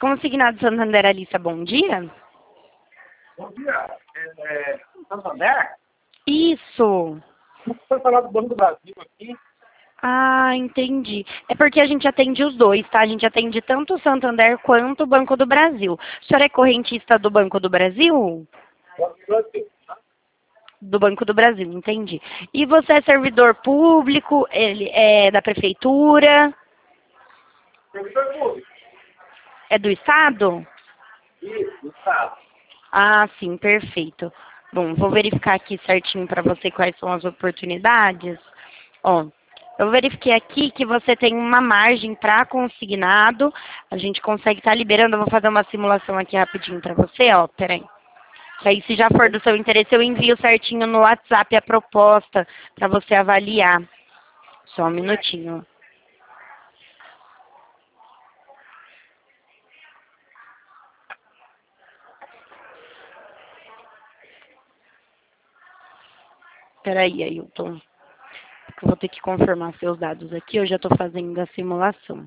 Consignado Santander Alissa, bom dia. Bom dia. Santander? Isso. Foi falar do Banco do Brasil aqui. Ah, entendi. É porque a gente atende os dois, tá? A gente atende tanto o Santander quanto o Banco do Brasil. O senhor é correntista do Banco do Brasil? Banco do Brasil. Do Banco do Brasil, entendi. E você é servidor público, ele é da prefeitura, Servidor público. é do Estado? Isso, do Estado. Ah, sim, perfeito. Bom, vou verificar aqui certinho para você quais são as oportunidades. Ó, eu verifiquei aqui que você tem uma margem para consignado. A gente consegue estar liberando. Eu vou fazer uma simulação aqui rapidinho para você, ó. Peraí. Que aí, se já for do seu interesse, eu envio certinho no WhatsApp a proposta para você avaliar. Só um minutinho. Peraí, Ailton. Eu vou ter que confirmar seus dados aqui. Eu já estou fazendo a simulação.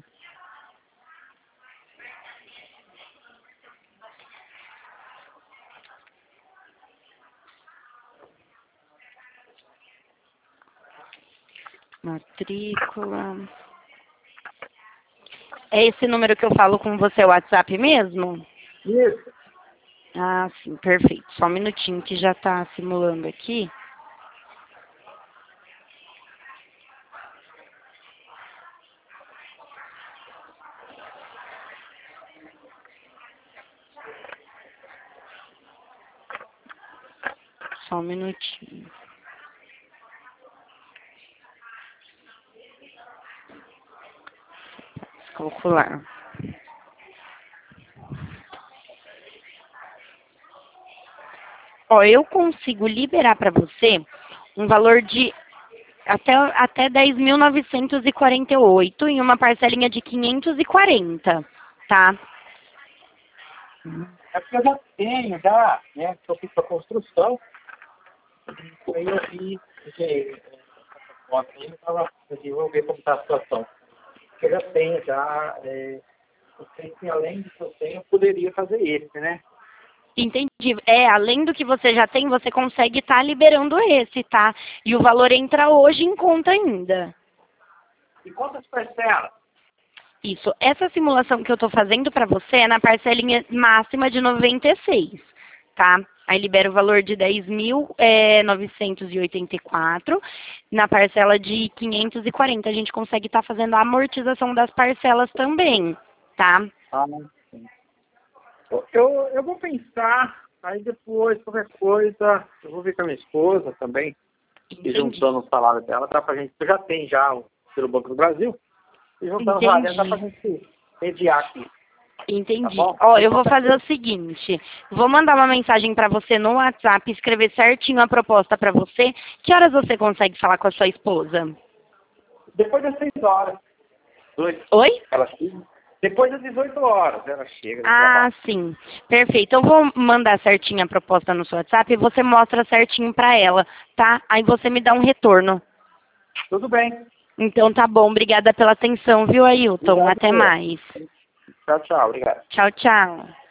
Matrícula. É esse número que eu falo com você, o WhatsApp mesmo? Isso. Ah, sim, perfeito. Só um minutinho que já está simulando aqui. Só um minutinho. Calcular. Ó, eu consigo liberar para você um valor de até 10.948 em uma parcelinha de 540, tá? É porque eu já tenho, né? Que eu fiz para construção. Aí eu vi que ontem eu estava, vou ver como está a situação. Eu já tenho, eu sei que além do que eu tenho, eu poderia fazer esse, né? Entendi. É, além do que você já tem, você consegue estar liberando esse, tá? E o valor entra hoje em conta ainda. E quantas parcelas? Isso. Essa simulação que eu estou fazendo para você é na parcelinha máxima de 96, tá? Aí libera o valor de 10.984 na parcela de 540. A gente consegue estar fazendo a amortização das parcelas também, tá? Ah, sim. Eu vou pensar, aí depois, qualquer coisa, eu vou ver com a minha esposa também, e juntando o salário dela, dá pra gente, eu já tenho pelo Banco do Brasil, e juntando o salário dela, dá pra gente mediar aqui. Entendi. Tá bom? Ó, eu vou fazer o seguinte, vou mandar uma mensagem para você no WhatsApp, escrever certinho a proposta para você. Que horas você consegue falar com a sua esposa? Depois das 6 horas. Oi? Ela chega. Depois das 18 horas ela chega. Ah, sim. Perfeito. Eu vou mandar certinho a proposta no seu WhatsApp e você mostra certinho para ela, tá? Aí você me dá um retorno. Tudo bem. Então tá bom. Obrigada pela atenção, viu, Ailton? Obrigado, Até mais. Tchau, tchau. Obrigado. Tchau, tchau.